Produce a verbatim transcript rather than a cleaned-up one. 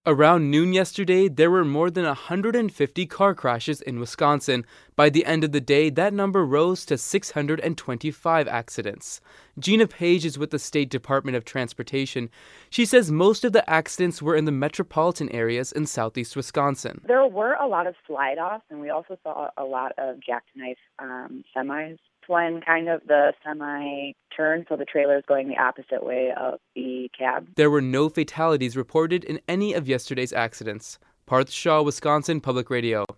Around noon yesterday, there were more than one hundred fifty car crashes in Wisconsin. By the end of the day, that number rose to six hundred twenty-five accidents. Gina Page is with the State Department of Transportation. She says most of the accidents were in the metropolitan areas in southeast Wisconsin. There were a lot of slide-offs, and we also saw a lot of jackknife um, semis. When kind of the semi turned, so the trailer is going the opposite way of the cab. There were no fatalities reported in any of yesterday's accidents. Parth Shaw, Wisconsin Public Radio.